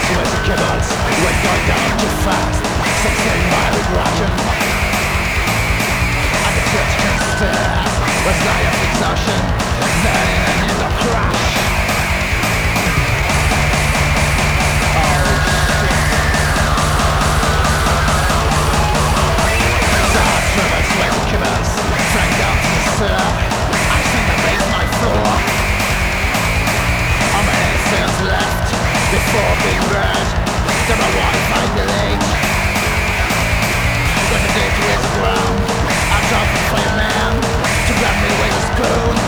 with the kibbles. We're going down too fast, 16 by regression. And the church can stare with light of exhaustion, then in the crash. Oh shit. Dark tremors with the kibbles, flying down to the cellar. I think I raised my floor. How many cells left before being burned? To my wife I delete. When the day to hit the ground, I drop a fireman to grab me with a spoon.